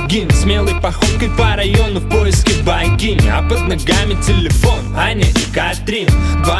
лезгин, смелой походкой по району в поиске богини. А под ногами телефон, Аня и Катрин.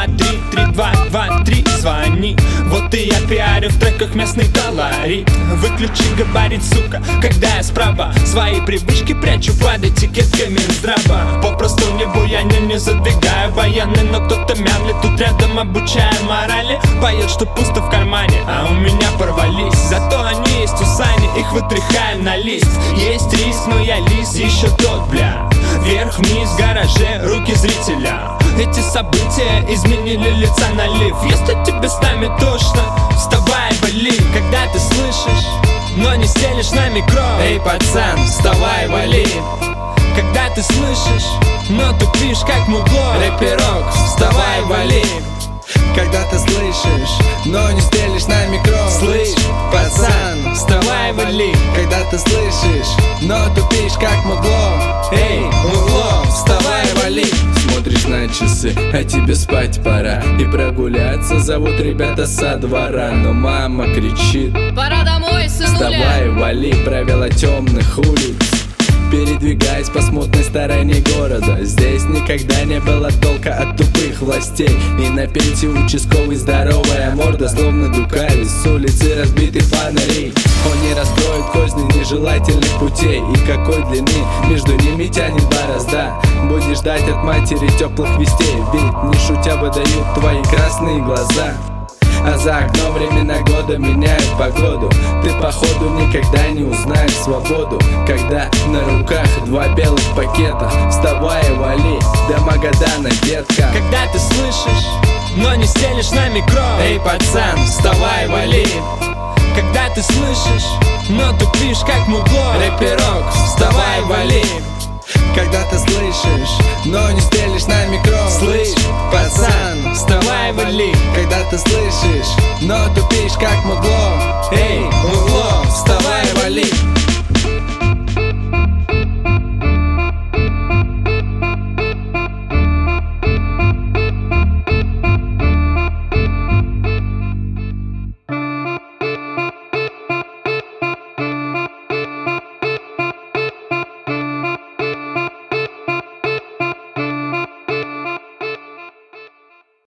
2-3-3-2-2-3, звони. Вот и я пиарю в треках местный колорит. Выключи габарит, сука, когда я справа. Свои привычки прячу под этикетками Минздрава. Попросту не буяню, не задвигаю баяны, но кто-то мямлит тут рядом, обучая морали. Поет, что пусто в кармане, а у меня порвались. Зато они есть у Сани, их вытряхаем на лист. Есть риск, но я лист еще тот, бля. Вверх-вниз в гараже, руки зрителя. Эти события изменили лица на лив. Если тебе с нами тошно, вставай, вали. Когда ты слышишь, но не стелишь на микро. Эй, пацан, вставай, вали. Когда ты слышишь, но тупишь как мугло. Рэперок, вставай, вали. Когда ты слышишь, но не стелишь на микро. Слышь, пацан, вставай, вали. Когда ты слышишь, но тупишь как мугло. Эй, мугло, вставай, вали. Смотришь на часы, а тебе спать пора. И прогуляться зовут ребята со двора. Но мама кричит: пора домой, сынуля. вставай, вали, правила темных улиц. Передвигаясь по смутной стороне города. Здесь никогда не было толка от тупых властей. И на пенсии участковый здоровая морда, словно дукали с улицы разбитых фонарей. Он не раскроет козни нежелательных путей. И какой длины между ними тянет борозда. Будешь ждать от матери теплых вестей, ведь не шутя выдают твои красные глаза. А за окном времена года меняют погоду. Ты походу никогда не узнаешь свободу, когда на руках два белых пакета. Вставай и вали, до Магадана, детка. Когда ты слышишь, но не стелишь на микро. Эй, пацан, вставай, вали. Когда ты слышишь, но тупишь как мугло. Рэперок, вставай, вали. Когда ты слышишь, но не стелишь на микро. Слышь, пацан, вставай, вали. Когда ты слышишь, но тупишь как мугло. Эй,